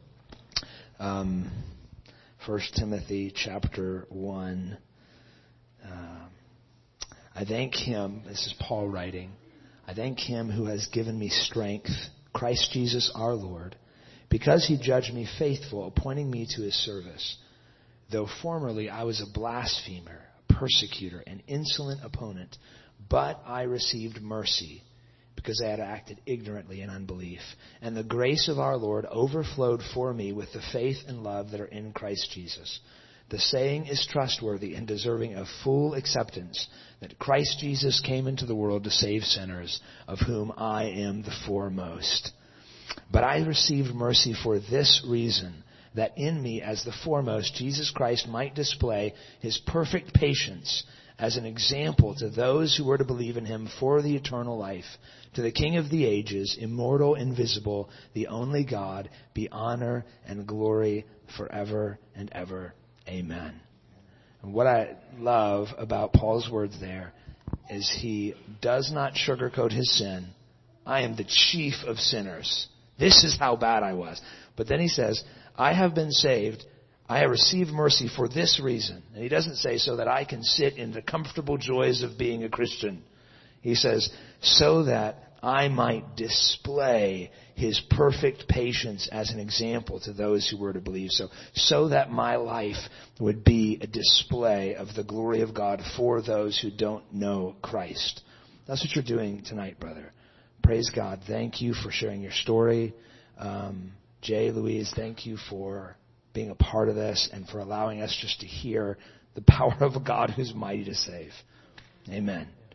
1 Timothy chapter 1. I thank Him, this is Paul writing, I thank him who has given me strength, Christ Jesus our Lord, because he judged me faithful, appointing me to his service. Though formerly I was a blasphemer, a persecutor, an insolent opponent, but I received mercy because I had acted ignorantly in unbelief. And the grace of our Lord overflowed for me with the faith and love that are in Christ Jesus. The saying is trustworthy and deserving of full acceptance, that Christ Jesus came into the world to save sinners, of whom I am the foremost. But I received mercy for this reason, that in me as the foremost Jesus Christ might display his perfect patience as an example to those who were to believe in him for the eternal life. To the King of the ages, immortal, invisible, the only God, be honor and glory forever and ever. Amen. And what I love about Paul's words there is he does not sugarcoat his sin. I am the chief of sinners. This is how bad I was. But then he says, I have been saved. I have received mercy for this reason. And he doesn't say so that I can sit in the comfortable joys of being a Christian. He says, so that I might display his perfect patience as an example to those who were to believe. So that my life would be a display of the glory of God for those who don't know Christ. That's what you're doing tonight, brother. Praise God. Thank you for sharing your story. Jay, Louise, thank you for being a part of this and for allowing us just to hear the power of a God who's mighty to save. Amen.